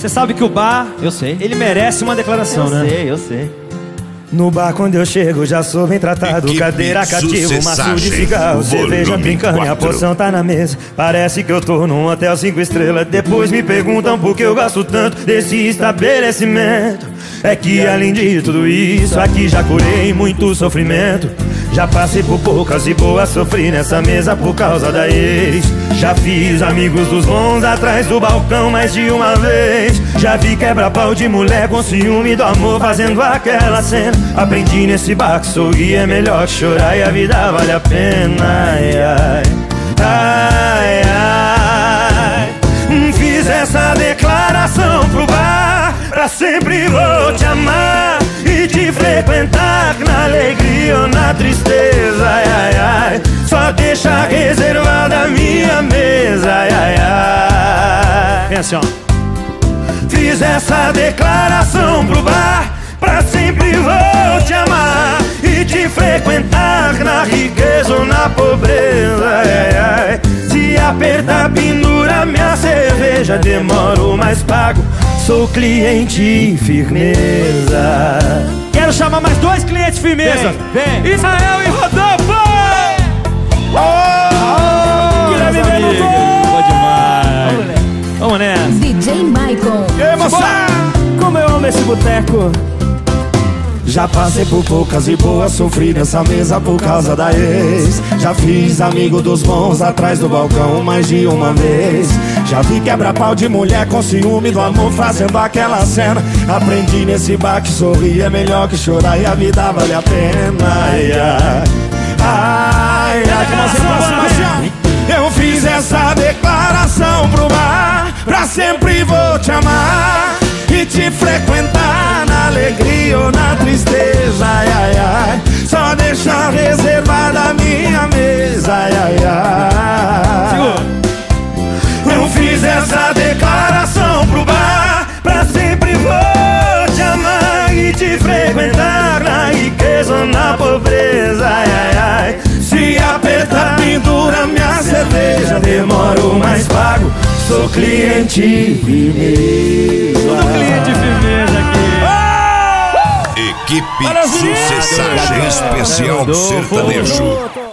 Você sabe que o bar, Eu sei. ele merece uma declaração, né? Eu sei. No bar quando eu chego já sou bem tratado. Equipe Cadeira cativa, maço de Sucessagem, cigarro, cerveja volume trincando e a 4. porção tá na mesa. Parece que eu tô num hotel 5 estrelas. Depois me perguntam por que eu gasto tanto desse estabelecimento. É que além de tudo isso, aqui já curei muito sofrimento. Já passei por poucas e boas, sofri nessa mesa por causa da ex. Já fiz amigos dos bons atrás do balcão mais de uma vez. Já vi quebra-pau de mulher com ciúme do amor fazendo aquela cena. Aprendi nesse bar que sorrir é melhor que chorar e a vida vale a pena. Ai, ai, ai, ai. Fiz essa declaração pro bar: pra sempre vou te amar e te frequentar, na alegria ou na tristeza. Ai, ai, ai. Só deixa reservada a minha mesa. Ai, ai, ai. Vem assim, ó. Fiz essa declaração pro bar: pra sempre vou te amar e te frequentar, na riqueza ou na pobreza. Ai, ai. Se apertar, pendura minha cerveja, demoro mas pago, sou cliente firmeza. Quero chamar mais 2 clientes firmeza. Vem. Israel e Rodolfo! Guilherme Benuto! Boa demais. Vamos nessa. DJ Maicon. Como eu amo esse boteco. Já passei por poucas e boas, sofri nessa mesa por causa da ex. Já fiz amigo dos bons atrás do balcão mais de uma vez. Já vi quebra-pau de mulher com ciúme do amor fazendo aquela cena. Aprendi nesse bar que sorrir é melhor que chorar e a vida vale a pena. Ai, ai, ai, ai. Eu fiz essa declaração pro bar: pra sempre vou te amar e te frequentar, na alegria ou na tristeza. Ai, ai, ai. Só deixar reservada a minha mesa. Ai, ai, ai. Eu fiz essa declaração pro bar: pra sempre vou te amar e te frequentar, na riqueza ou na pobreza. Ai, ai, ai. Se apertar, pendura minha cerveja, demoro mas pago, sou cliente firmeza. Tudo cliente firmeza aqui. Equipe Sucessagem Especial Rodolfo. Sertanejo.